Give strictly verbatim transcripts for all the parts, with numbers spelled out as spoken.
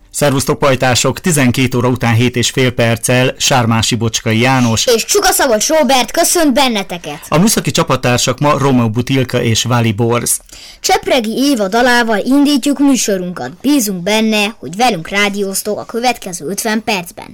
Szervusztok pajtások, tizenkét óra után hét és fél perccel Sármási Bocskai János és Csuka Szabolcs Róbert köszönt benneteket. A műszaki csapattársak ma Romeo Butilka és Vali Borz. Csepregi Éva dalával indítjuk műsorunkat. Bízunk benne, hogy velünk rádióztok a következő ötven percben.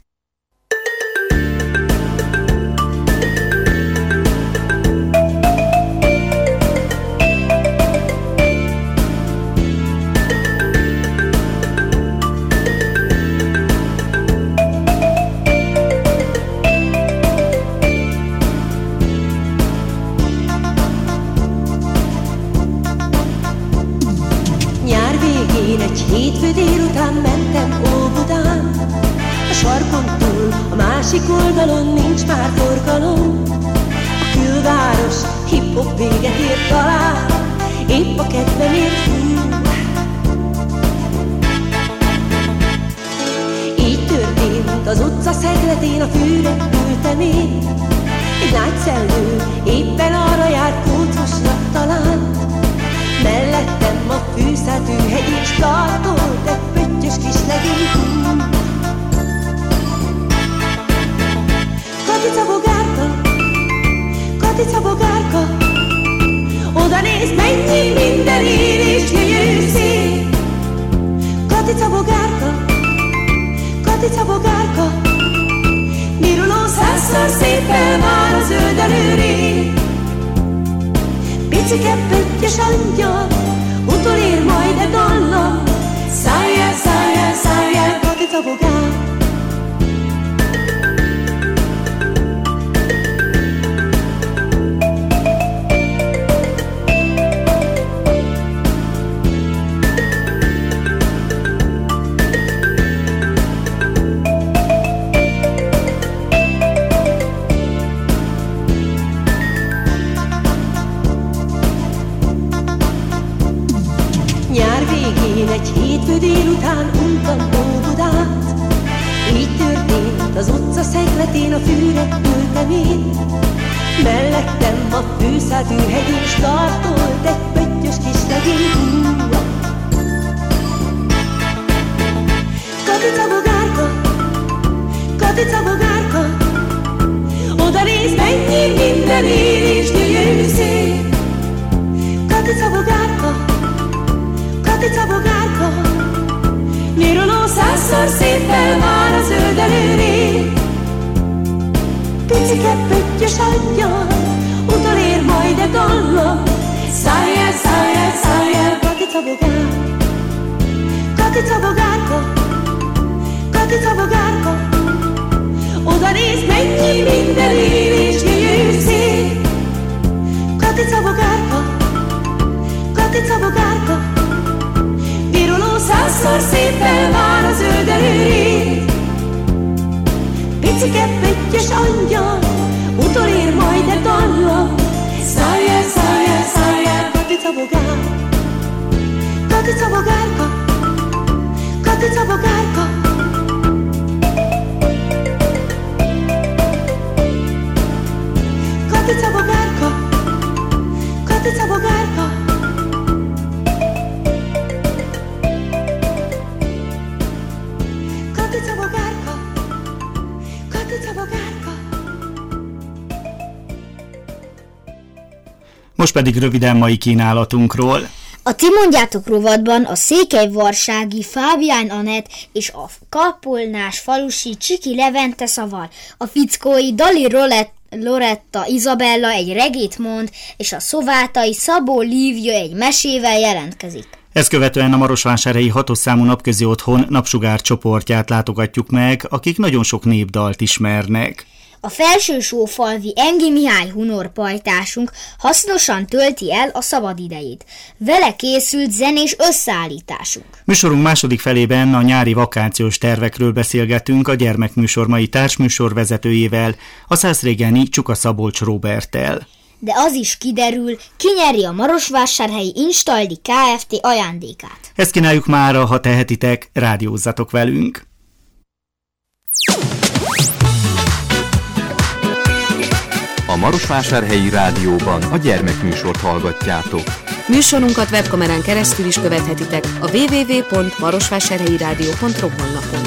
Egy hétfő délután mentem Óbudán, a sarkon túl, a másik oldalon nincs már forgalom. A külváros hip-hop véget ért talán, épp a kedvemért fúj. Így történt az utca szegletén, a fűre ültem én. Egy nagy szellő éppen arra járt kócosnak talán. Mellettem a fűszátű hegy és tartolt egy pöttyös kis legény. Katica bogárka, Katica bogárka, oda nézd, mennyi minden él és gyönyörű szép. Katica bogárka, Katica bogárka, miruló százszor szépen vár a zöldelő rég. Picike pöttyös angyal, utolér majd e dallal. Szálljál, szálljál, szálljál, Katica bogár. Egy hétfő délután untam Óbudát. Így történt az utca szegletén, a fűre ültem én. Mellettem a fűszátű hegy és tartolt egy pöttyös kis legény. Katica bogárka, Katica bogárka, oda nézd, mennyi minden él és gyönyörű szép. Katica bogárka, Katica bogárka, miruló százszor szépen vár a zöldelő rég. Picike pöttyös angyal, utolér majd e dallal. Szálljál, szálljál, szálljál, Katica bogár. Katica bogárka, Katica bogárka, oda nézd, mennyi minden él és gyönyörű szép. Katica bogárka, Katica bogárka, viruló százszor szépen vár a zöldelő rég. Picike pöttyös angyal, utolér majd e dallal. Szálljál, szálljál, szálljál, Katica bogár. Katica bogárka, Katica bogárka, Katica bogárka, Katica bogárka. Katica bogárka, Katica bogárka. Most pedig röviden mai kínálatunkról. A Ti mondjátok rovatban a székelyvarsági Fábián Anett és a Kapolnás falusi Csiki Levente szaval, a fickói Dali Rolett Loretta Izabella egy regét mond, és a szovátai Szabó Lívia egy mesével jelentkezik. Ezt követően a marosvásárhelyi hatos számú napközi otthon Napsugár csoportját látogatjuk meg, akik nagyon sok népdalt ismernek. A felsősófalvi Engi Mihály Hunor pajtásunk hasznosan tölti el a szabadidejét. Vele készült zenés összeállításunk. Műsorunk második felében a nyári vakációs tervekről beszélgetünk a gyermekműsor mai társműsor vezetőjével, a szászrégeni Csuka Szabolcs Róberttel. De az is kiderül, ki nyeri a Marosvásárhelyi Instaldi Kft. Ajándékát. Ezt kínáljuk mára, ha tehetitek, rádiózzatok velünk! A Marosvásárhelyi Rádióban a gyermekműsort hallgatjátok. Műsorunkat webkamerán keresztül is követhetitek a double-u double-u double-u pont marosvásárhelyi rádió pont ro honlapon.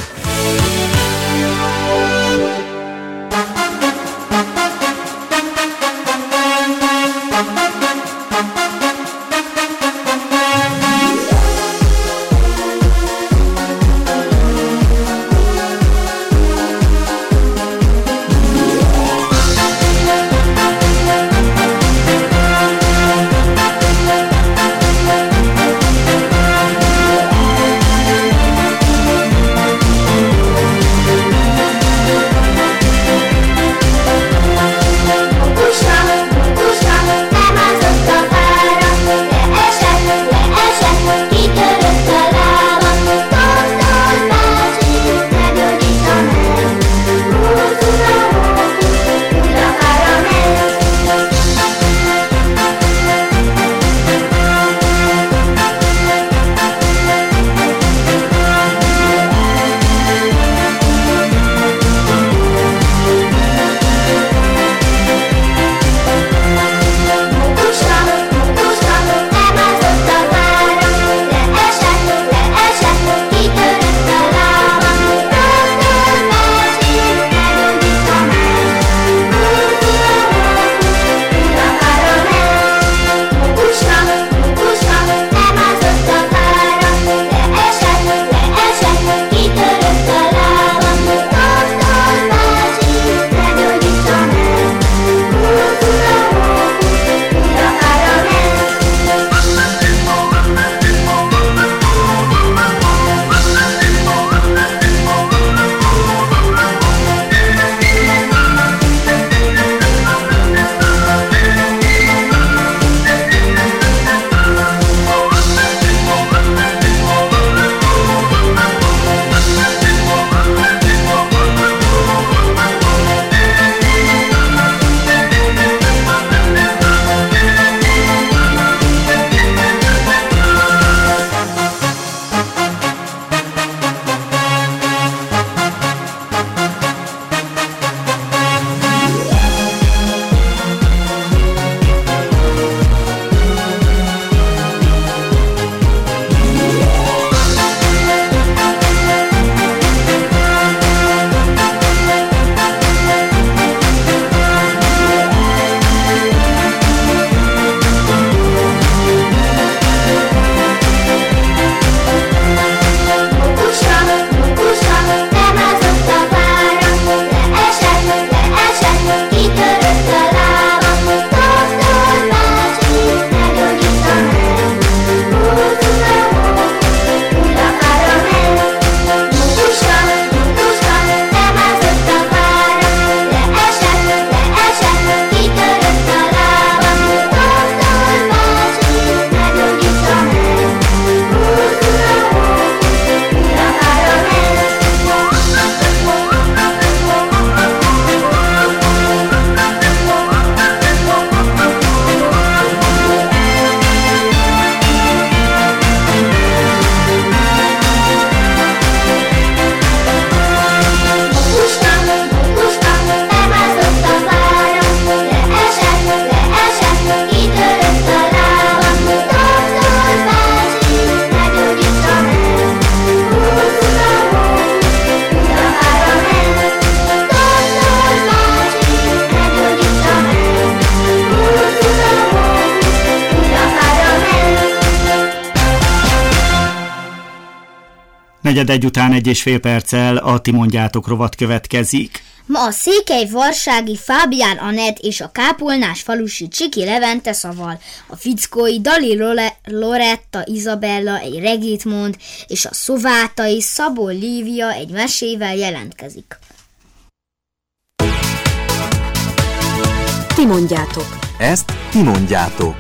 Negyed egy után egy és fél perccel a Ti mondjátok rovat következik. Ma a székelyvarsági Fábián Anett és a kápolnás falusi Csiki Levente szaval, a fickói Dali Loretta Izabella egy regét mond, és a szovátai Szabó Lívia egy mesével jelentkezik. Ti mondjátok. Ezt ti mondjátok.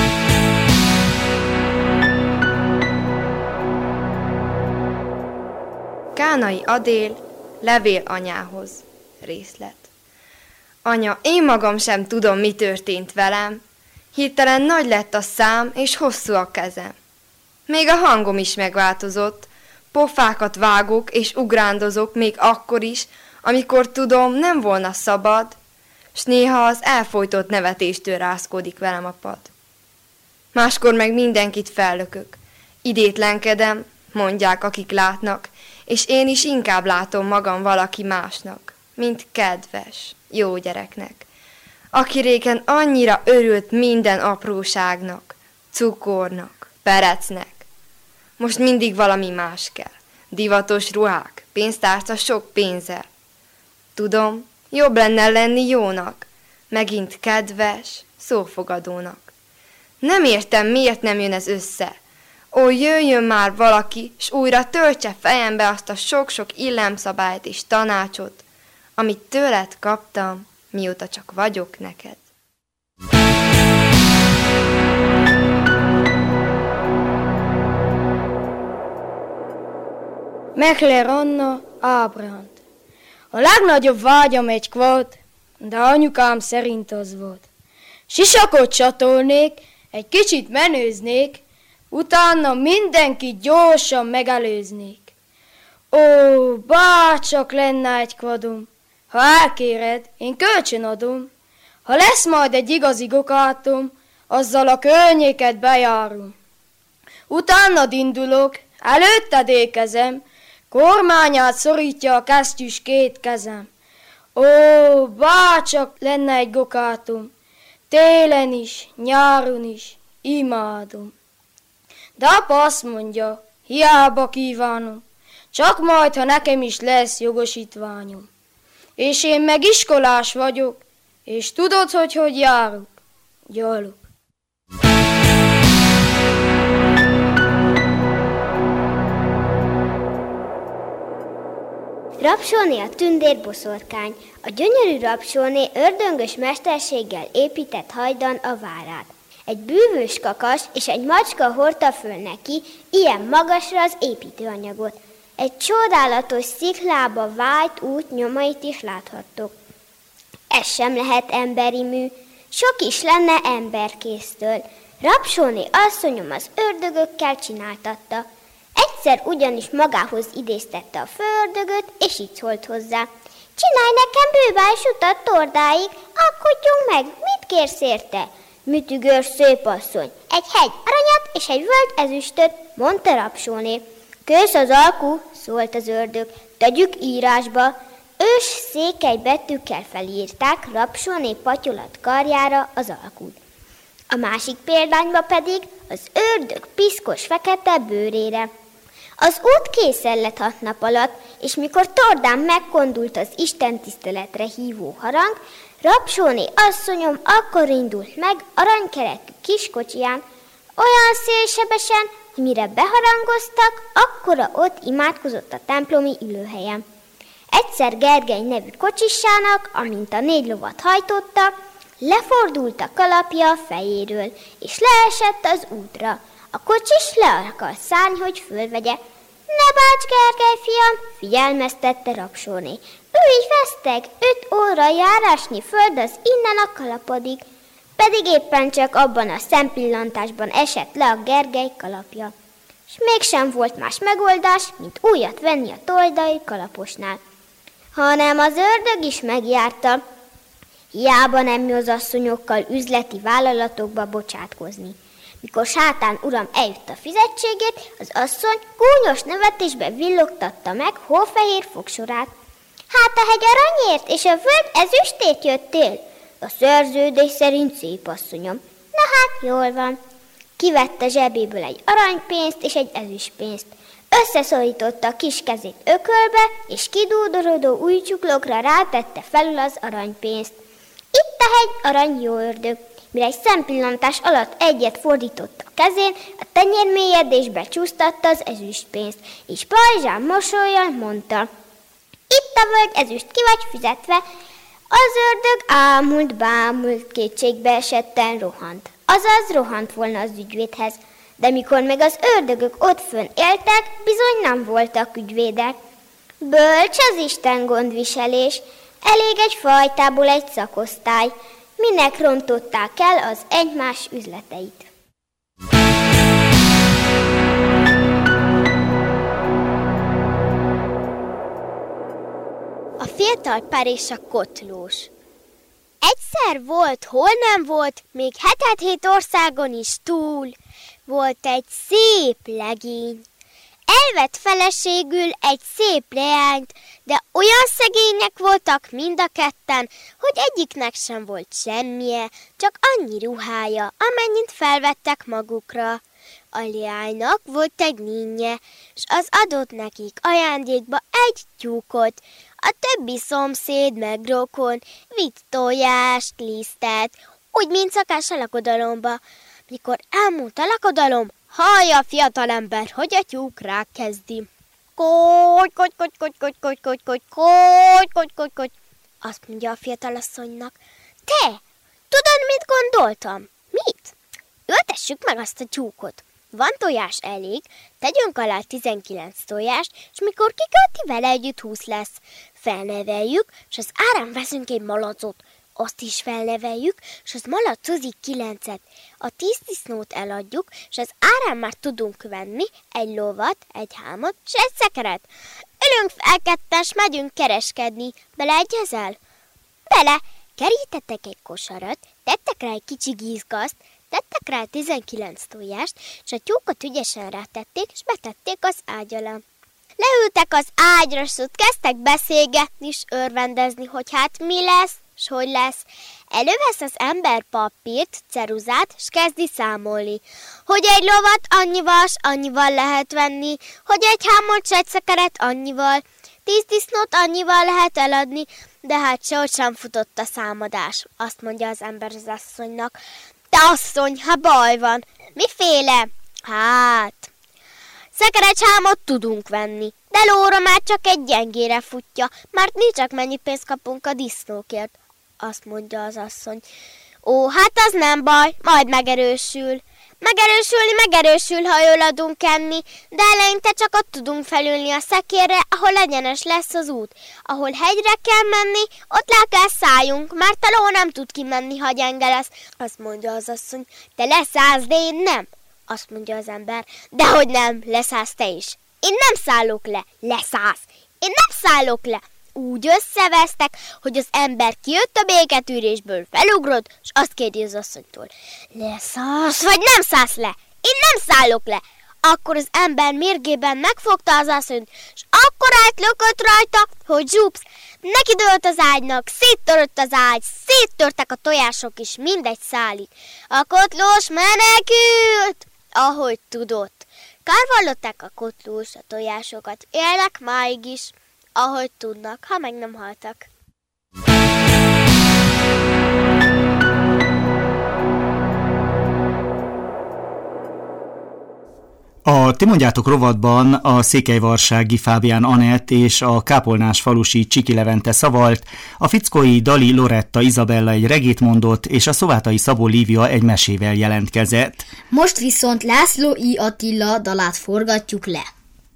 Kánai Adél, levél anyához. Részlet. Anya, én magam sem tudom, mi történt velem. Hirtelen nagy lett a szám, és hosszú a kezem. Még a hangom is megváltozott. Pofákat vágok, és ugrándozok még akkor is, amikor tudom, nem volna szabad, s néha az elfojtott nevetéstől rázkódik velem a pad. máskor meg mindenkit fellökök. Idétlenkedem, mondják, akik látnak, és én is inkább látom magam valaki másnak, mint kedves, jó gyereknek, aki régen annyira örült minden apróságnak, cukornak, perecnek. Most mindig valami más kell. Divatos ruhák, pénztárca sok pénzzel. Tudom, jobb lenne lenni jónak, megint kedves, szófogadónak. Nem értem, miért nem jön ez össze. Ó, jöjjön már valaki, s újra töltse fejembe azt a sok-sok illemszabályt és tanácsot, amit tőled kaptam, mióta csak vagyok neked. Mechler Anna Ábrand. A legnagyobb vágyam egy kvót, de anyukám szerint az volt. Sisakot csatolnék, egy kicsit menőznék, utána mindenkit gyorsan megelőznék. Ó, bárcsak lenne egy kvadom, ha elkéred, én kölcsönadom. Ha lesz majd egy igazi gokátom, azzal a környéket bejárom. Utánad indulok, előtted ékezem, kormányát szorítja a kesztyűs két kezem. Ó, bárcsak lenne egy gokátom, télen is, nyáron is, imádom. De apa azt mondja, hiába kívánom, csak majd, ha nekem is lesz jogosítványom. És én meg iskolás vagyok, és tudod, hogy hogy járok? Gyalog. Rapsóné a tündér boszorkány. A gyönyörű Rapsóné ördöngös mesterséggel épített hajdan a várát. Egy bűvös kakas és egy macska hordta föl neki ilyen magasra az építőanyagot. Egy csodálatos sziklába vájt út nyomait is láthattok. Ez sem lehet emberi mű, sok is lenne emberkésztől. Rapsóné asszonyom az ördögökkel csináltatta. Egyszer ugyanis magához idéztette a főördögöt, és így szólt hozzá. Csinálj nekem bővás utat tordáig, akkodjunk meg, mit kérsz érte? Mütügős szép asszony, egy hegy aranyat és egy völd ezüstöt, mondta Rapsóné. Kösz az alkú, szólt az ördög, tegyük írásba. Ős székely betűkkel felírták Rapsóné patyolat karjára az alkút. A másik példányba pedig az ördög piszkos fekete bőrére. Az út készen lett hat nap alatt, és mikor tordán megkondult az istentiszteletre hívó harang, Rapsóné asszonyom akkor indult meg aranykerekű kiskocsiján, olyan szélsebesen, hogy mire beharangoztak, akkora ott imádkozott a templomi ülőhelyen. Egyszer Gergely nevű kocsisának, amint a négy lovat hajtotta, lefordult a kalapja a fejéről, és leesett az útra. A kocsis le akart szállni, hogy fölvegye. Ne bács, Gergely fiam, figyelmeztette Rapsóné. Ülj veszteg, öt óra járásnyi föld az innen a kalapodig. Pedig éppen csak abban a szempillantásban esett le a Gergely kalapja. És mégsem volt más megoldás, mint újat venni a toldai kalaposnál. Hanem az ördög is megjárta. Hiába nem jó az asszonyokkal üzleti vállalatokba bocsátkozni. Mikor Sátán uram eljött a fizetségét, az asszony gúnyos nevetésbe villogtatta meg hófehér fogsorát. Hát a hegy aranyért és a völd ezüstét jöttél? A szerződés szerint szép asszonyom. Na hát, jól van. Kivette zsebéből egy aranypénzt és egy ezüstpénzt. Összeszorította a kis kezét ökölbe, és kidúdorodó új csuklokra rátette felül az aranypénzt. Itt a hegy, arany jó ördög. Mire egy szempillantás alatt egyet fordított a kezén, a tenyérmélyedésbe csúsztatta az ezüstpénzt, és pajzsán mosollyal mondta. Itt a völd ezüst, ki vagy fizetve. Az ördög ámult, bámult, kétségbe esetten rohant. Azaz rohant volna az ügyvédhez, de mikor meg az ördögök ott fönn éltek, bizony nem voltak ügyvédek. Bölcs az Isten gondviselés, elég egy fajtából egy szakosztály, minek rontották el az egymás üzleteit. A fiatal pár és a kotlós. Egyszer volt, hol nem volt, még hetet-hét országon is túl. Volt egy szép legény. Elvett feleségül egy szép leányt, de olyan szegények voltak mind a ketten, hogy egyiknek sem volt semmije, csak annyi ruhája, amennyit felvettek magukra. A leánynak volt egy nínje, s az adott nekik ajándékba egy tyúkot. A többi szomszéd meg rokon vitt tojást, lisztet, úgy, mint szakás a lakodalomba. Mikor elmúlt a lakodalom, hallja a fiatalember, hogy a tyúk rákezdi. Koty, koty, koty, koty, koty, koty, koty, koty, koty, koty, koty, koty. Azt mondja a fiatalasszonynak. Te, tudod, mit gondoltam? Mit? Ültessük meg azt a tyúkot. Van tojás elég, tegyünk alá tizenkilenc tojást, és mikor kikölti vele együtt húsz lesz. Felneveljük, és az árán veszünk egy malacot. Azt is felneveljük, és az malacozik kilencet. A tíz disznót eladjuk, és az árán már tudunk venni egy lovat, egy hámot, és egy szekeret. Ülünk fel ketten, s megyünk kereskedni. Beleegyezel? Bele! Kerítettek egy kosarat, tettek rá egy kicsi gízgaszt, tettek rá tizenkilenc tojást, és a tyúkot ügyesen rátették, és betették az ágy alá. Leültek az ágyra, s ott kezdtek beszélgetni, és örvendezni, hogy hát mi lesz, s hogy lesz. Elővesz az ember papírt, ceruzát, s kezdi számolni, hogy egy lovat annyival, s annyival lehet venni, hogy egy hámot, s egy szekeret annyival, tíz disznót annyival lehet eladni, de hát sehogy sem futott a számadás, azt mondja az ember az asszonynak. Te asszony, ha baj van, miféle? Hát, szekerecsámot tudunk venni, de lóra már csak egy gyengére futja, mert mi csak mennyi pénzt kapunk a disznókért, azt mondja az asszony. Ó, hát az nem baj, majd megerősül. Megerősülni megerősül, ha jól adunk enni, de eleinte csak ott tudunk felülni a szekérre, ahol egyenes lesz az út. Ahol hegyre kell menni, ott le kell szálljunk, mert a ló nem tud kimenni, ha gyenge lesz. Azt mondja az asszony, te leszállsz, de én nem. Azt mondja az ember, dehogy nem, leszállsz te is. Én nem szállok le, leszállsz. Én nem szállok le. Úgy összevesztek, hogy az ember kijött a béketűrésből, felugrott, és azt kérdi az asszonytól, leszállsz, vagy nem szállsz le? Én nem szállok le. Akkor az ember mérgében megfogta az asszonyt, és akkor átlökött rajta, hogy zsupsz, neki dőlt az ágynak, széttörött az ágy, széttörtek a tojások is, mindegy szálig. A kotlós menekült, ahogy tudott. Kárvallották a kotlós a tojásokat, élnek máig is, ahogy tudnak, ha meg nem haltak. A Ti mondjátok rovatban a székelyvarsági Fábián Anett és a kápolnás falusi Csiki Levente szavalt, a fickói Dali Loretta Izabella egy regét mondott, és a szovátai Szabó Lívia egy mesével jelentkezett. Most viszont László I. Attila dalát forgatjuk le.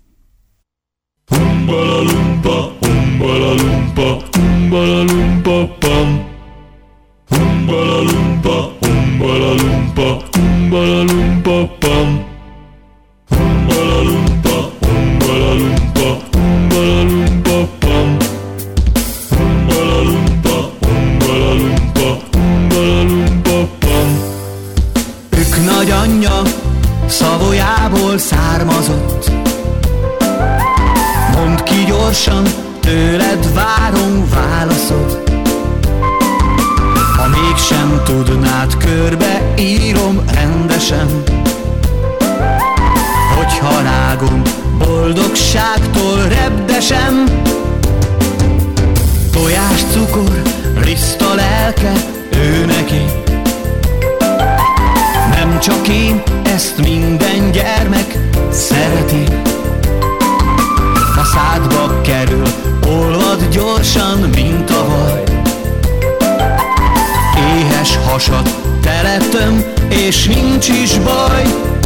Umbala lumpa, umbala lumpa, umbala lumpa pam. Umbala lumpa, umbala lumpa, umbala lumpa pam. Umbala lumpa, umbala lumpa, umbala lumpa pam. Umbala lumpa, umbala lumpa, umbala lumpa pam. Ők nagyanyja Szavolyából származott. Mondd ki gyorsan, tőled várom válaszot. Ha mégsem tudnád, körbe írom rendesen, hogyha rágom, boldogságtól repdesem. Tojás, cukor, liszt a lelke, ő neki. Nem csak én, ezt minden gyermek szereti. A szádba kerül, olvad gyorsan, mint a vaj. Éhes hasad teletöm, és nincs is baj.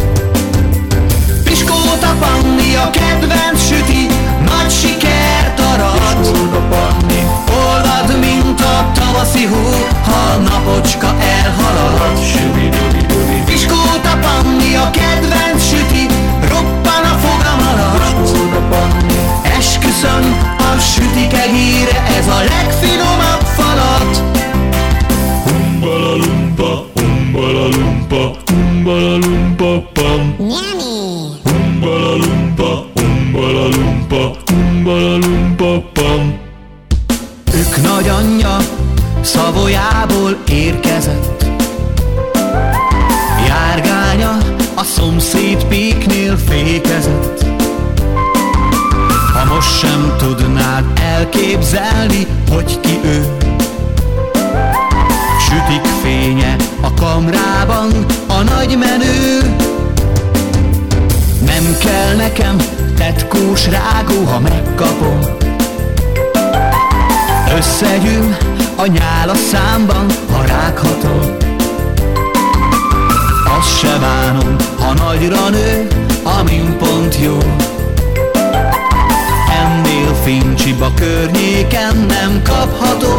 Piskóta Panni a kedvenc süti, nagy sikert arat. Piskóta Panni olvad, mint a tavaszi hó, ha a napocska elhalad. Piskóta Panni a kedvenc süti, roppan a fogam alatt. Esküszöm, a sütike híre, ez a legfinomabb falat. elképzelni, hogy ki ő. Sütik fénye a kamrában a nagy menő. Nem kell nekem tetkós rágó, ha megkapom. Összegyűl a nyál a számban, ha rághatom. Azt se bánom, ha nagyra nő, amin pont jó. Ennél fincsibb a környéken nem kapható.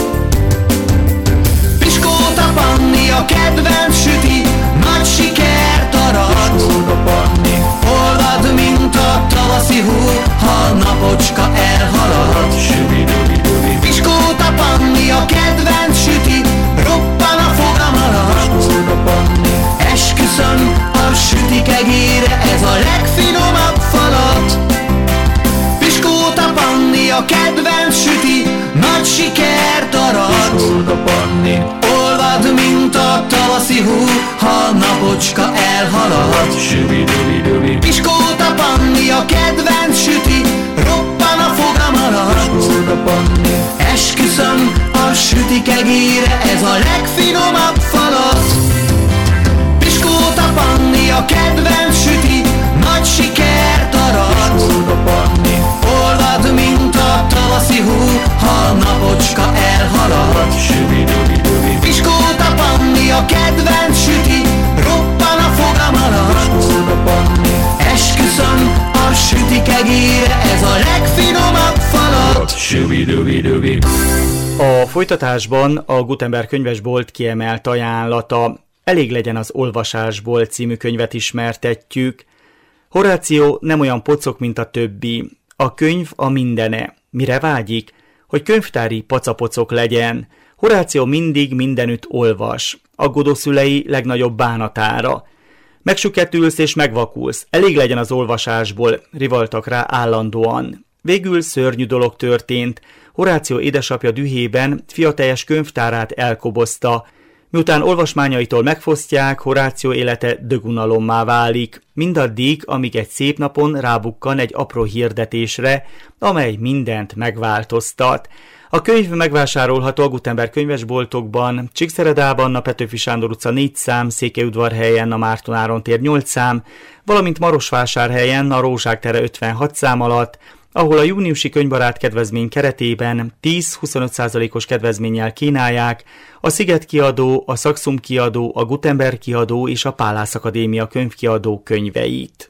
Piskóta Panni a kedvenc süti, nagy sikert arat. Piskóta Panni oldad, mint a tavaszi hó, ha a napocska elhalad. Piskóta Panni a kedvenc süti, roppan a fogam alatt. Piskóta Panni esküszöm, a sütik egére ez a legfinomabb falat. Piskóta Panni a kedvenc süti, nagy sikert arat. Piskóta Panni olvad, mint a tavaszi hó, ha a napocska elhalad. Piskóta Panni a kedvenc süti, roppan a fogam alatt. Piskóta Panni esküszöm, a sütik egére ez a legfinomabb falat. Piskóta Panni a kedvenc süti, nagy sikert arat. Piskóta Panni olvad, mint a tavaszi hó, ha a napocska elhalad. Piskóta Panni a kedvenc süti, roppan a fogam alatt. Piskóta Panni esküszöm, a sütik egére ez a legfinomabb falat. A folytatásban a Gutenberg könyvesbolt kiemelt ajánlata, Elég legyen az olvasásból című könyvet ismertetjük. Horáció nem olyan pocok, mint a többi. A könyv a mindene. Mire vágyik? Hogy könyvtári pacapocok legyen. Horáció mindig mindenütt olvas. Aggódó szülei legnagyobb bánatára. Megsüketülsz és megvakulsz. Elég legyen az olvasásból, rivaltak rá állandóan. Végül szörnyű dolog történt. Horáció édesapja dühében fia teljes könyvtárát elkobozta. Miután olvasmányaitól megfosztják, Horáció élete dögunalommá válik. Mindaddig, amíg egy szép napon rábukkan egy apró hirdetésre, amely mindent megváltoztat. A könyv megvásárolható a Gutenberg könyvesboltokban, Csíkszeredában, a Petőfi Sándor utca négy szám, Székelyudvarhelyen, a Márton Áron tér nyolc szám, valamint Marosvásárhelyen, a Rózsák tere ötvenhat szám alatt, ahol a júniusi könyvbarát kedvezmény keretében tíz-huszonöt százalékos kedvezménnyel kínálják a Sziget kiadó, a Saxum kiadó, a Gutenberg kiadó és a Pálász Akadémia könyvkiadó könyveit.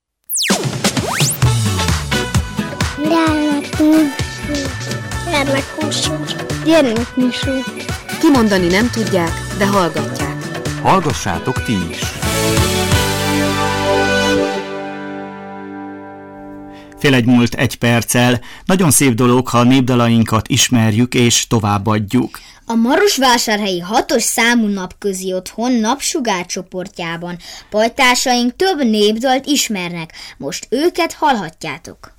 Gyermekműsor. Kimondani nem tudják, de hallgatják. Hallgassátok ti is! Fél egy múlt egy perccel. Nagyon szép dolog, ha a népdalainkat ismerjük és továbbadjuk. A Marosvásárhelyi hatos számú napközi otthon napsugár csoportjában pajtásaink több népdalt ismernek. Most őket hallhatjátok.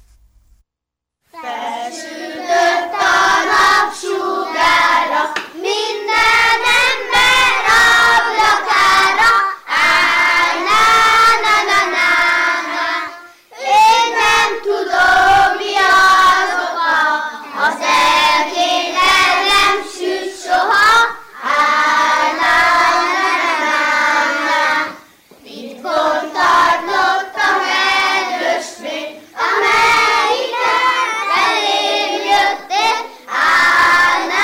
Felsütött a napsugárra, minden ember ablakára, áj, na, na, na, na, na. Én nem tudom, mi az oka, az elkéne nem süt soha, áj, na, na, na, na, na. Titkon tartottam egy ösvényt, amelyiket elém jöttél, áj, na,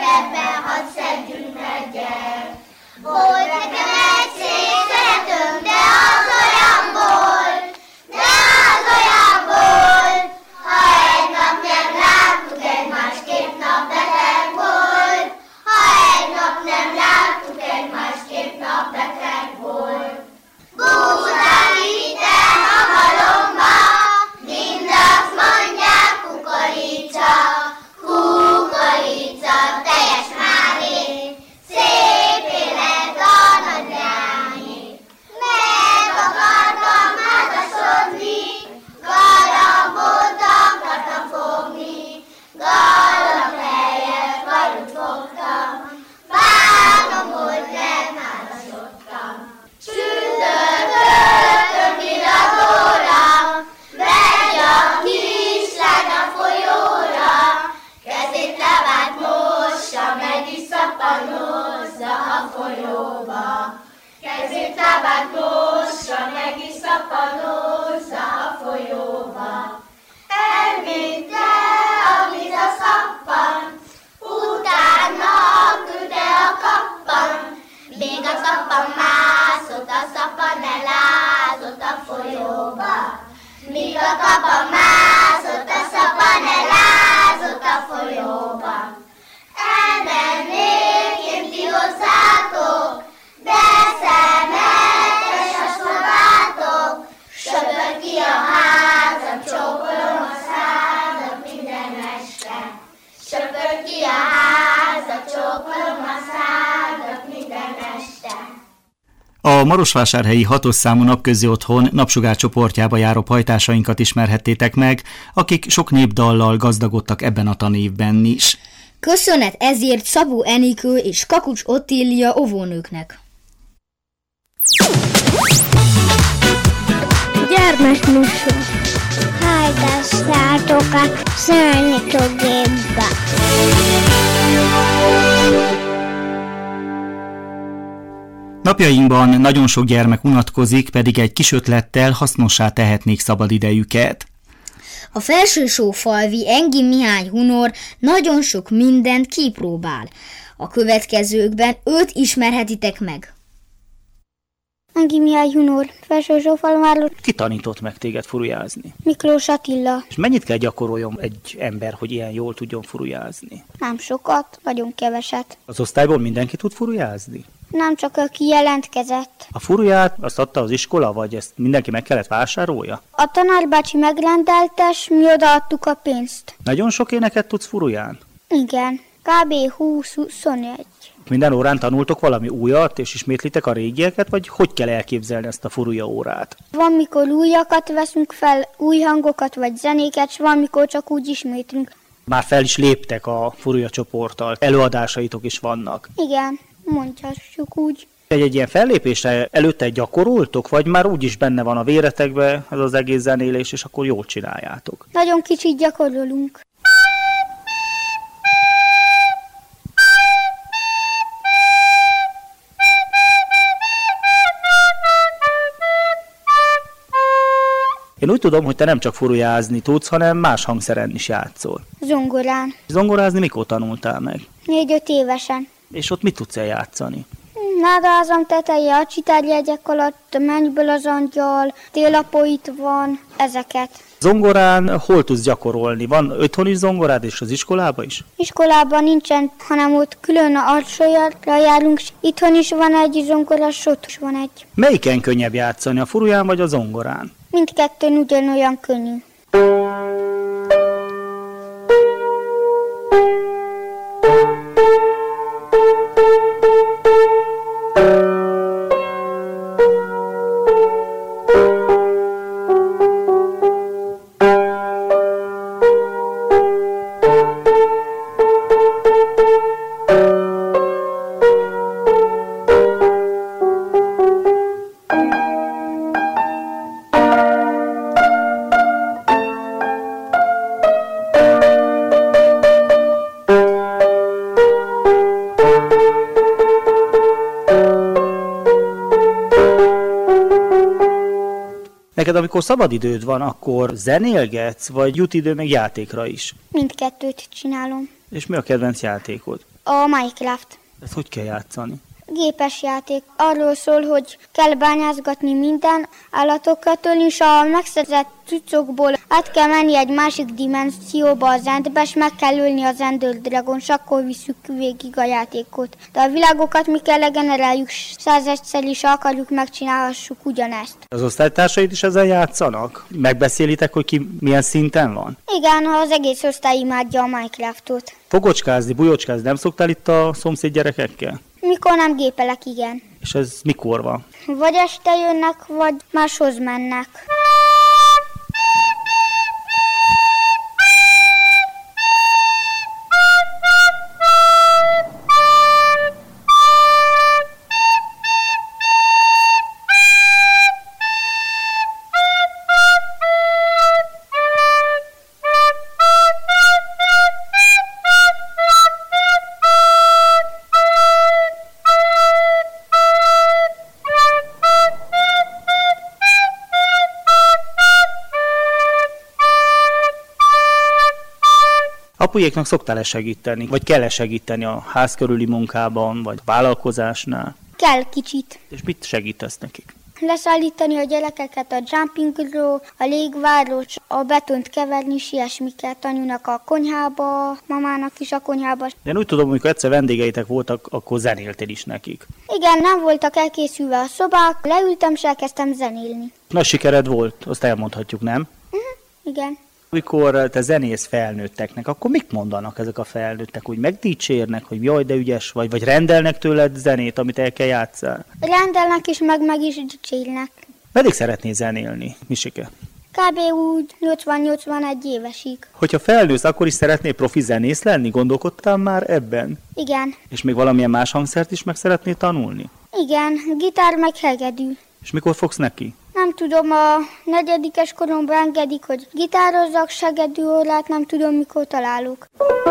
kertben, hadd szedjünk meg, gyere. Volt nekem egy szép szeretőm, de az olyan volt, de az olyan volt. Ha egy nap nem láttuk egymást, két nap beteg volt. Ha egy nap nem láttuk egymást, két nap beteg volt. Búzán vittem a halomba, mind azt mondják kukorica. Kukorica, teljes máré, szép élet a nagylányé. Meg akartam házasodni, galambot akartam fogni, galamb helyett falut fogtam, vágom, hogy nem házasodtam. Csütörtökön viradóra, megy a kislány a folyóra, kezét lábát mossa, meg is szappanozza a folyóba. Kezét lábát mossa, meg is szappanozza a folyóba. Elvintte a víz a szappan, utána küldte a kappan. Még a szappan mászott, a szappan elázott a folyóba. Míg a kappan mászott, a szappan elázott a folyóba. Elmennék én ti hozzátok, de szemetes a szobátok. Söpör ki a házam, csókolom a szádat minden este. Söpör ki a házam, csókolom a szádat minden este. A marosvásárhelyi hatos számú napközi otthon Napsugár csoportjába járó pajtásainkat ismerhettétek meg, akik sok népdallal gazdagodtak ebben a tanévben is. Köszönet ezért Szabó Enikő és Kakucs Ottília óvónőknek. Gyermekműsor. Hallgassátok a számítógépbe. Napjainkban nagyon sok gyermek unatkozik, pedig egy kis ötlettel hasznossá tehetnék szabadidejüket. A felsősófalvi Engi Mihály Hunor nagyon sok mindent kipróbál. A következőkben őt ismerhetitek meg. Engi Mihály Hunor, Felsősófalváról. Ki tanított meg téged furujázni? Miklós Attila. És mennyit kell gyakoroljon egy ember, hogy ilyen jól tudjon furujázni? Nem sokat, nagyon keveset. Az osztályból mindenki tud furujázni? Nem csak aki jelentkezett. A furuját azt adta az iskola, vagy ezt mindenki meg kellett vásárolja? A tanárbácsi megrendelte, s mi odaadtuk a pénzt. Nagyon sok éneket tudsz furuján? Igen, kb. húsz-huszonegy. Minden órán tanultok valami újat, és ismétlitek a régieket, vagy hogy kell elképzelni ezt a furuja órát? Van, mikor újakat veszünk fel, új hangokat vagy zenéket, s van, mikor csak úgy ismétlünk. Már fel is léptek a furuja csoporttal, előadásaitok is vannak. Igen, mondhatjuk úgy. Egy-egy ilyen fellépésre előtte gyakoroltok, vagy már úgyis benne van a véretekbe ez az egész zenélés, és akkor jól csináljátok? Nagyon kicsit gyakorolunk. Én úgy tudom, hogy te nem csak furujázni tudsz, hanem más hangszeren is játszol. Zongorán. Zongorázni mikor tanultál meg? Négy-öt évesen. És ott mit tudsz eljátszani? Nádázam teteje, a csitárjegyek alatt, Mennyből az angyal, Télapoit van, ezeket. Zongorán hol tudsz gyakorolni? Van otthon is zongorád, és az iskolában is? Iskolában nincsen, hanem ott külön a alsójára járunk. Itthon is van egy zongorás, ott is van egy. Melyiken könnyebb játszani, a furuján vagy a zongorán? Mindkettőn ugyanolyan könnyű. Neked, amikor szabadidőd van, akkor zenélgetsz, vagy jut idő meg játékra is? Mindkettőt csinálom. És mi a kedvenc játékod? A Minecraft. Ezt hogy kell játszani? Gépes játék. Arról szól, hogy kell bányázgatni minden állatokat, és a megszerzett cuccokból át kell menni egy másik dimenzióba az Endbe, és meg kell ölni az Ender Dragon, és akkor visszük végig a játékot. De a világokat mi kell legeneráljuk százegyszer, és akarjuk, megcsinálhassuk ugyanezt. Az osztálytársaid is ezzel játszanak? Megbeszélitek, hogy ki milyen szinten van? Igen, az egész osztály imádja a Minecraftot. Fogocskázni, bujócskázni nem szoktál itt a szomszéd gyerekekkel? Mikor nem gépelek, igen. És ez mikor van? Vagy este jönnek, vagy máshoz mennek. Apujéknak szoktál-e segíteni? Vagy kell-e segíteni a ház körüli munkában, vagy vállalkozásnál? Kell kicsit. És mit segítesz nekik? Leszállítani a gyerekeket a jumpingról, a légváról, a betont keverni, és ilyesmiket anyunak a konyhába, mamának is a konyhába. Én úgy tudom, amikor egyszer vendégeitek voltak, akkor zenéltél is nekik. Igen, nem voltak elkészülve a szobák, leültem, és elkezdtem zenélni. Nagy sikered volt, azt elmondhatjuk, nem? Uh-huh, igen. Amikor te zenész felnőtteknek, akkor mit mondanak ezek a felnőttek? Hogy megdicsérnek, hogy jaj, de ügyes vagy, vagy rendelnek tőled zenét, amit el kell játszani? Rendelnek is, meg meg is dicsérnek. Meddig szeretnél zenélni, Misike? Kb. Úgy nyolcvan-nyolcvanegy évesig. Hogyha felnősz, akkor is szeretnél profi zenész lenni? Gondolkodtál már ebben? Igen. És még valamilyen más hangszert is meg szeretnél tanulni? Igen, gitár meg hegedű. És mikor fogsz neki? Nem tudom, a negyedikes koromban engedik, hogy gitározzak, segedű órát, nem tudom, mikor találok.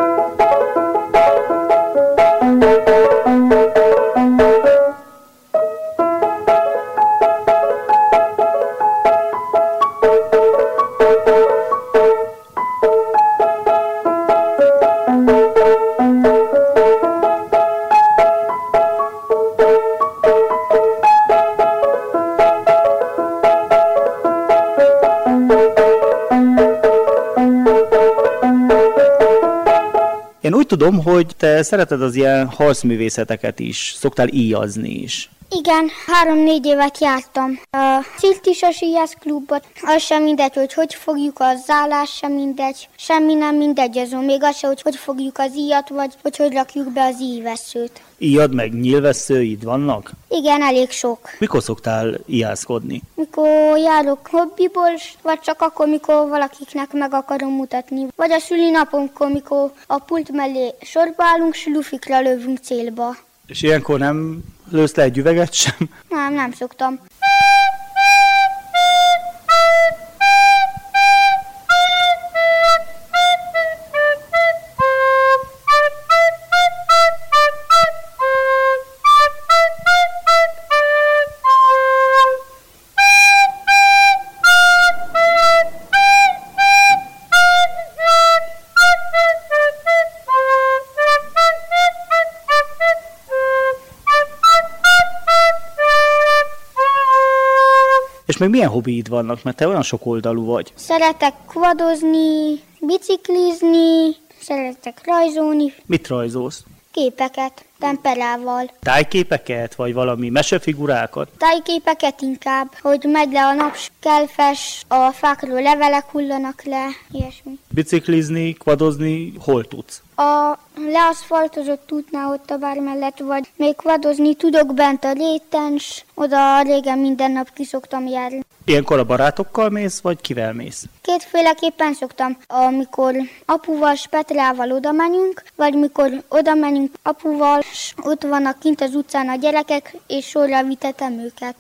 Én úgy tudom, hogy te szereted az ilyen harcművészeteket is, szoktál íjazni is. Igen, három-négy évet jártam a Cirtisos Íjász klubot. Az sem mindegy, hogy hogy fogjuk a zállás, sem mindegy, semmi nem mindegy azon. Még az sem, hogy hogy fogjuk az íjat, vagy hogy hogy rakjuk be az íjvesszőt. Íjad meg nyílvesszőid vannak? Igen, elég sok. Mikor szoktál íjászkodni? Mikor járok hobbiból, vagy csak akkor, mikor valakiknek meg akarom mutatni. Vagy a szülinapomkor, mikor a pult mellé sorba állunk, s lufikra lövünk célba. És ilyenkor nem lősz le egy üveget sem? Nem, nem szoktam. És még milyen hobbiid vannak, mert te olyan sokoldalú vagy? Szeretek quadozni, biciklizni, szeretek rajzolni. Mit rajzolsz? Képeket, temperával. Tájképeket, vagy valami mesefigurákat? Tájképeket inkább, hogy megy le a nap, kelfes, a fákról levelek hullanak le, ilyesmi. Biciklizni, quadozni, hol tudsz? A leaszfaltozott útnál ott a bár mellett, vagy még quadozni tudok bent a réten, s oda régen minden nap ki szoktam járni. Ilyenkor a barátokkal mész, vagy kivel mész? Kétféleképpen szoktam, amikor apuval s Petrával oda menjünk, vagy mikor oda menjünk apuval, s ott vannak kint az utcán a gyerekek, és sorra vitetem őket.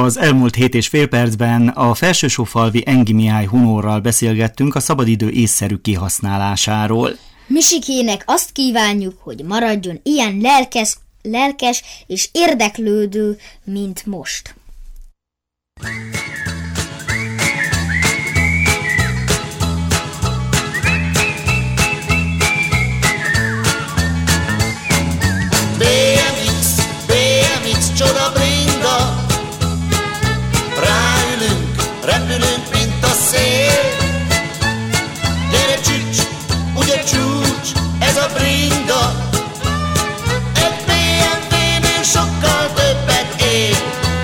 Az elmúlt hét és fél percben a Felsősófalvi Engi Mihály Hunorral beszélgettünk a szabadidő észszerű kihasználásáról. Misikének azt kívánjuk, hogy maradjon ilyen lelkes, lelkes és érdeklődő, mint most. bé em iksz, bé em iksz, csoda bringa. Ráülünk, repülünk, mint a szél. Gyere csücs, ugye csúcs, ez a bringa. Egy bé em vé-nél sokkal többet ér.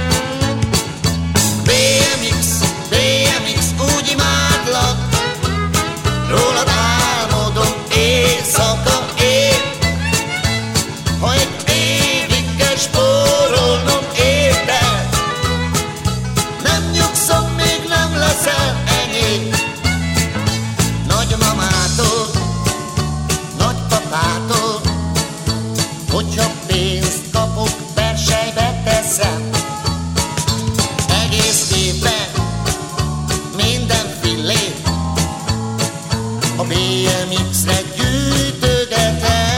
bé em iksz, bé em iksz, úgy imádlak. Rólad álmodom éjszaka ér. Ha egy évig kell spórolnom érted, nem nyugszom, még nem leszel enyém. Nagymamától, nagypapától, hogyha pénzt kapok, persejbe teszem. Egész évben minden fillét a bé em iksz-re gyűjtögetem.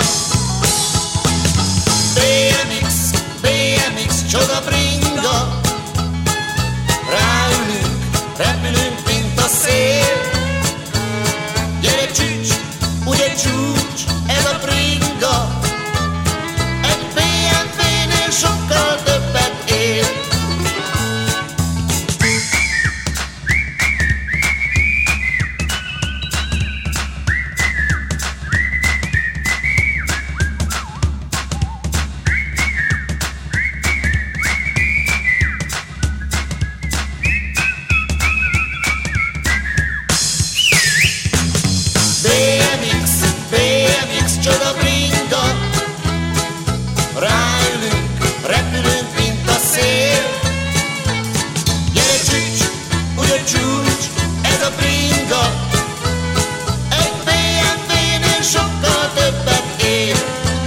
bé em iksz, bé em iksz, csoda bringa. Ráülünk, repülünk, mint a szél. Gyere csücs, ugye csúcs, ez a bringa. Egy bé em vé-nél sokkal többet ér. bé em iksz, bé em iksz, csoda bringa. Ráülünk, repülünk, mint a szél. Gyere csücs, ugye csúcs, ez a bringa. Egy bé em vé-nél sokkal többet ér.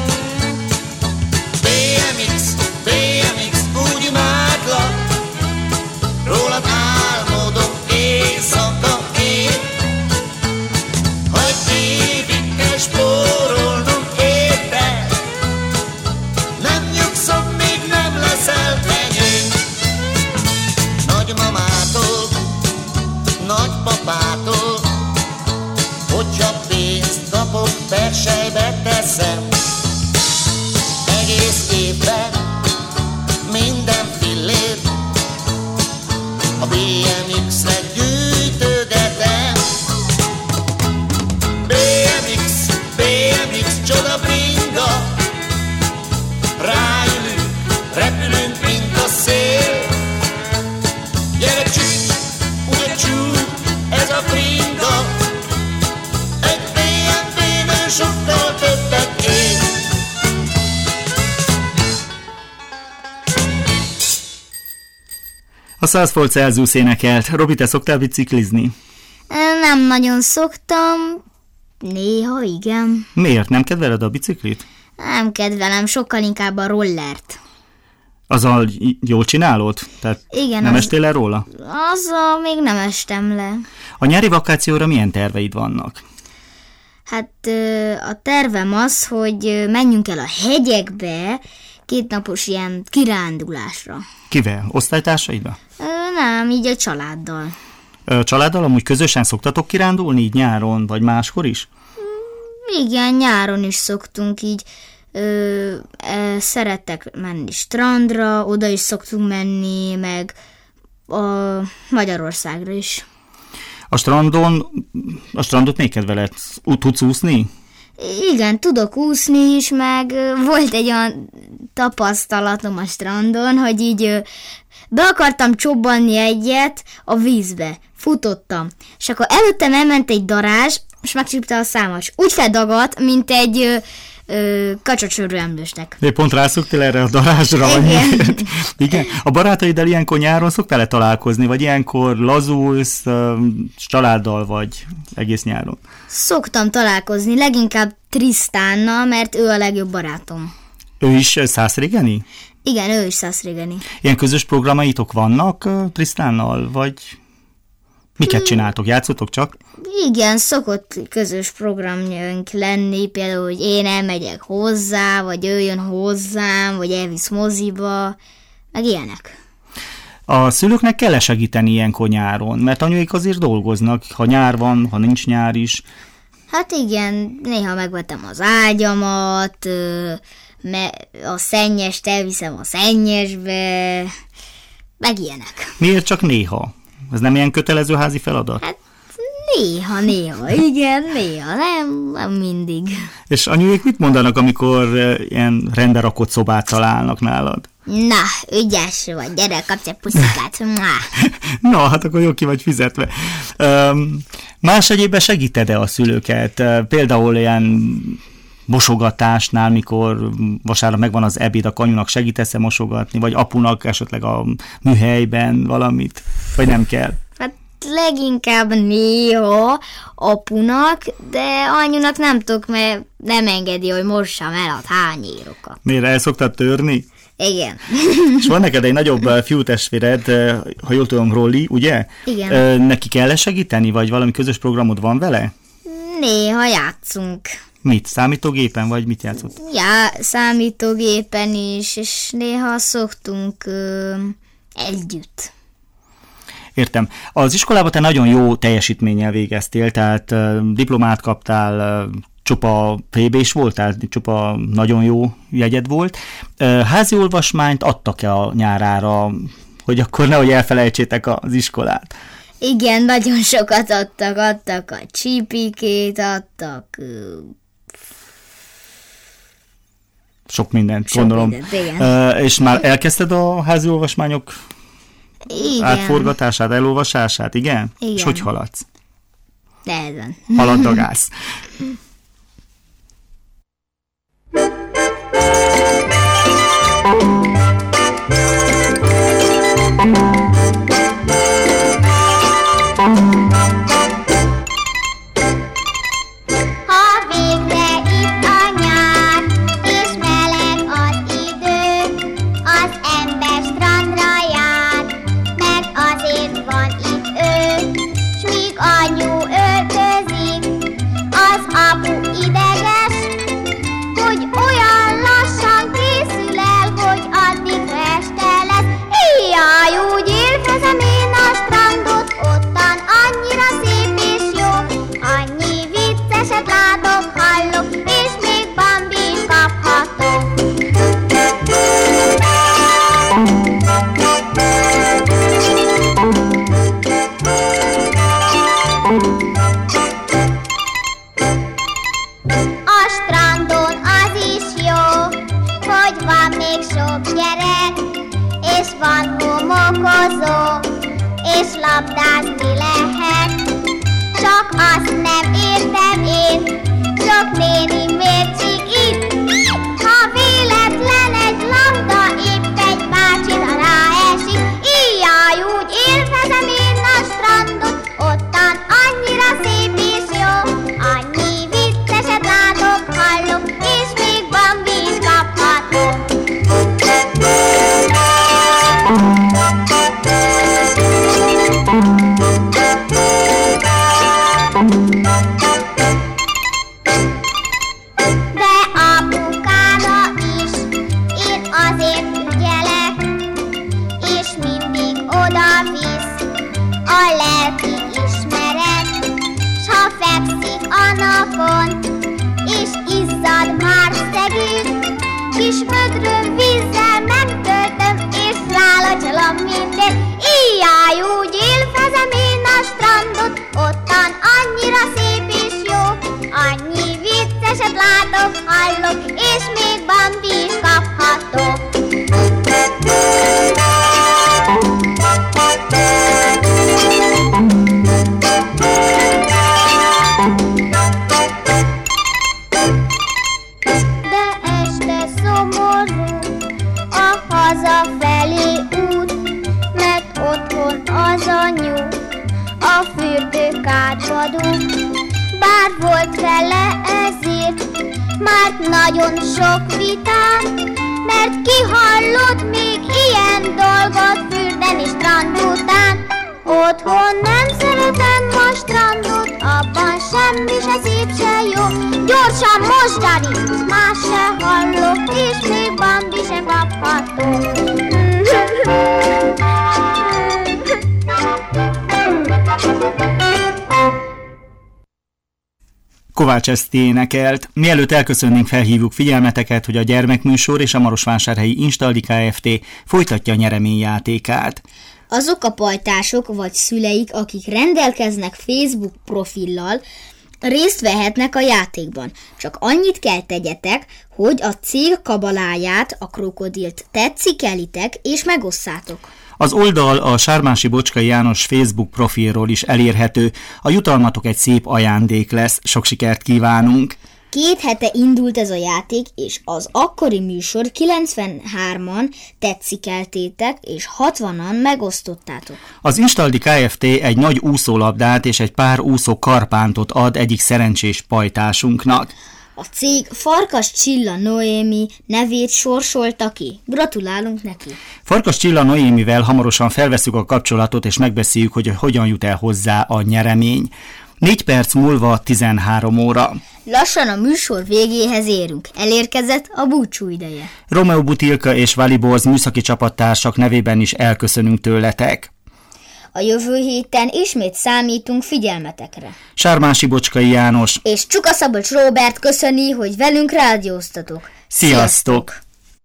bé em iksz, bé em iksz, úgy imádlak. Rólad álmodom éjszaka ér. Ha egy évig kell spórolnom érted, nem nyugszom, még nem leszel enyém. Nagymamától, nagypapától, hogyha pénzt kapok, persejbe teszem. Egész évben minden fillért a bé em iksz-re gyűjtögetem. bé em iksz, bé em iksz, csoda bringa. Ráülünk, repülünk, mint a szél. Gyere csücs, ugye csúcs, ez a bringa. Egy bé em vé-nél sokkal többet ér. A száz volt Celsius énekelt. Robi, te szoktál biciklizni? Nem nagyon szoktam, néha igen. Miért? Nem kedveled a biciklit? Nem kedvelem, sokkal inkább a rollert. Azzal jól csinálod? Tehát Igen, nem az- estél le róla? Azzal még nem estem le. A nyári vakációra milyen terveid vannak? Hát ö, a tervem az, hogy ö, menjünk el a hegyekbe kétnapos ilyen kirándulásra. Kivel? Osztálytársaiddal? Ö, nem, így a családdal. A családdal amúgy közösen szoktatok kirándulni, így nyáron, vagy máskor is? Igen, nyáron is szoktunk így. Ö, ö, szeretek menni strandra, oda is szoktunk menni, meg a Magyarországra is. A strandon, a strandot még kedveled? Ú- Tudsz úszni? Igen, tudok úszni is, meg ö, volt egy olyan tapasztalatom a strandon, hogy így ö, be akartam csobbanni egyet a vízbe. Futottam. És akkor előttem elment egy darázs, és megcsípte a számat. És úgy feldagadt, mint egy ö, ö, kacsacsörő emlősnek. De pont rászoktál erre a darázsra? Igen. Igen. A barátaiddal ilyenkor nyáron szoktál-e találkozni, vagy ilyenkor lazulsz, ö, családdal, vagy egész nyáron? Szoktam találkozni, leginkább Trisztánnal, mert ő a legjobb barátom. Ő is szászrégeni? Igen, ő is Szászrégeni. Ilyen közös programaitok vannak uh, Trisztánnal, vagy miket csináltok? Játszotok csak? Igen, szokott közös programjaink lenni, például, hogy én elmegyek hozzá, vagy ő jön hozzám, vagy elvisz moziba, meg ilyenek. A szülőknek kell segíteni ilyenkor nyáron, mert anyuik azért dolgoznak, ha nyár van, ha nincs nyár is. Hát igen, néha megvetem az ágyamat, a szennyest elviszem a szennyesbe, meg ilyenek. Miért csak néha? Ez nem ilyen kötelező házi feladat? Hát néha, néha, igen, néha, nem, nem mindig. És anyuik mit mondanak, amikor ilyen rendbe rakott szobát találnak nálad? Na, ügyes vagy, gyere, kapsz egy puszikát. Na, hát akkor jó ki vagy fizetve. Um, más egyébben segíted-e a szülőket? Például ilyen mosogatásnál, mikor vasárnap megvan az ebéd, akkor anyunak segítesz-e mosogatni, vagy apunak esetleg a műhelyben valamit, vagy nem kell? Hát leginkább néha apunak, de anyunak nem tudok, mert nem engedi, hogy mossam el a tányérokat. Miért, el szoktad törni? Igen. És van neked egy nagyobb fiútestvéred, ha jól tudom, Rolli, ugye? Igen. Neki kell segíteni, vagy valami közös programod van vele? Néha játszunk. Mit? Számítógépen, vagy mit játszott? Ja, számítógépen is, és néha szoktunk ö, együtt. Értem. Az iskolában te nagyon jó teljesítménnyel végeztél, tehát uh, diplomát kaptál, uh, csupa pé bé-s voltál, csupa nagyon jó jegyed volt. Uh, házi olvasmányt adtak-e a nyárára, hogy akkor nehogy elfelejtsétek az iskolát? Igen, nagyon sokat adtak, adtak a csípikét, adtak... Sok mindent, Sok gondolom. Mindent, igen. Uh, és már elkezdted a házi olvasmányok igen. átforgatását, elolvasását, igen? Igen. És hogy haladsz? Nehezen. Haladdagász. Bár volt vele ezért már nagyon sok vitám, mert kihallod még ilyen dolgot fürdeni strand után. Otthon nem szeretem a strandot, abban semmi se szép se jó. Gyorsan most, Dani, más se hallok, és még Bambi se kapható. Kovács Eszti énekelt. Mielőtt elköszönnénk, felhívjuk figyelmeteket, hogy a Gyermekműsor és a Marosvásárhelyi Instaldi Kft. Folytatja a nyereményjátékát. Azok a pajtások vagy szüleik, akik rendelkeznek Facebook profillal, részt vehetnek a játékban. Csak annyit kell tegyetek, hogy a cég kabaláját, a krokodilt tetszikelitek és megosszátok. Az oldal a Sármási Bocskai János Facebook profilról is elérhető. A jutalmatok egy szép ajándék lesz. Sok sikert kívánunk! Két hete indult ez a játék, és az akkori műsor kilencvenhárman tetszikeltétek, és hatvanan megosztottátok. Az Instaldi Kft. Egy nagy úszólabdát és egy pár úszó karpántot ad egyik szerencsés pajtásunknak. A cég Farkas Csilla Noémi nevét sorsolta ki. Gratulálunk neki! Farkas Csilla Noémivel hamarosan felveszünk a kapcsolatot, és megbeszéljük, hogy hogyan jut el hozzá a nyeremény. Négy perc múlva tizenhárom óra. Lassan a műsor végéhez érünk. Elérkezett a búcsú ideje. Romeo Butilka és Vali Borz műszaki csapattársak nevében is elköszönünk tőletek. A jövő héten ismét számítunk figyelmetekre. Sármási Bocskai János és Csuka Szabolcs Róbert köszöni, hogy velünk rádióztatok. Sziasztok!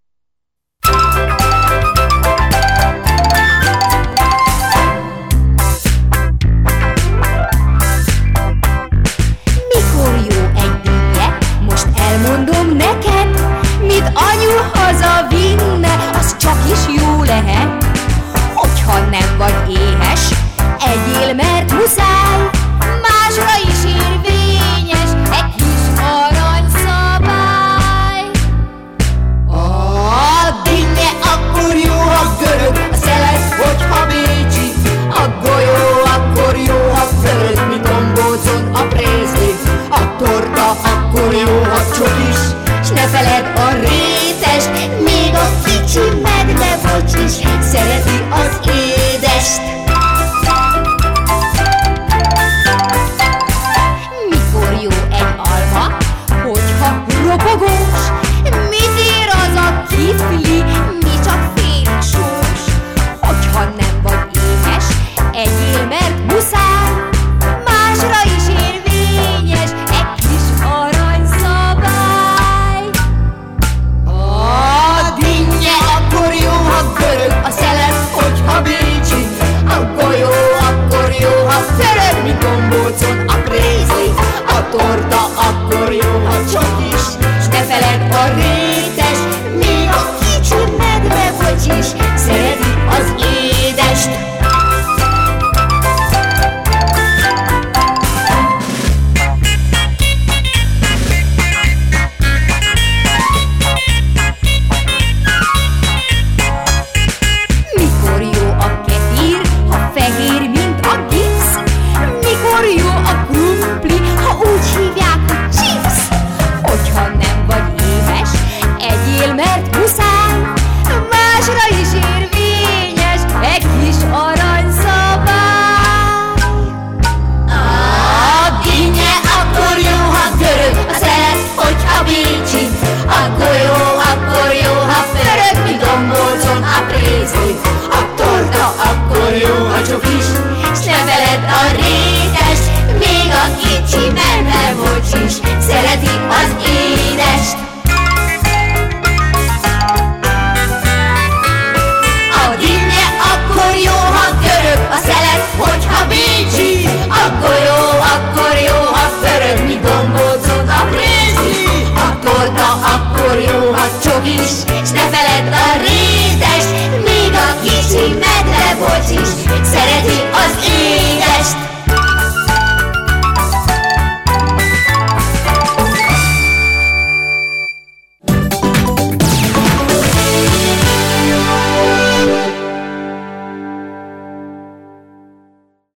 Mikor jó egy dinnye, most elmondom neked, mit anyu haza vinne, az csak is jó lehet. Hogyha nem vagy éhes, egyél, mert muszáj, másra is érvényes egy kis aranyszabály. A dinnye akkor jó, ha görög, a szelet, hogyha bécsi, a golyó akkor jó, ha zöld, mint gombócon a prészli, a torta akkor jó, ha csokis, s ne feledd a rétest, még a kicsi medve bocs is szereti az édest. Mikor jó egy alma, hogyha ropogós, mit ér az a kifli, mi csak fél sós. Hogyha nem vagy éhes, egyél, mert muszáj, másra is érvényes egy kis aranyszabály. A dinnye akkor jó, ha görög, a szelet, hogyha bécsi, a golyó akkor jó, ha förög, mint gombócon a prészli, a torta akkor jó, ha csokis, s ne feledd a rétes, még a kicsi medve bocs is szereti az édest. Mikor jó a ketír, ha fehér, mint a gipsz, mikor jó a krumpli, ha úgy hívják, hogy chips. Hogyha nem vagy éhes, egyél, mert muszáj, másra is érvényes egy kis aranyszabály. A dinnye akkor jó, ha görög, a szelet, hogyha bécsi, a golyó akkor jó, ha förög, mint gombócon a prészli, a torta akkor jó, ha csokis, s ne veled a rétest, még a kicsi medve bocs is szereti az élet.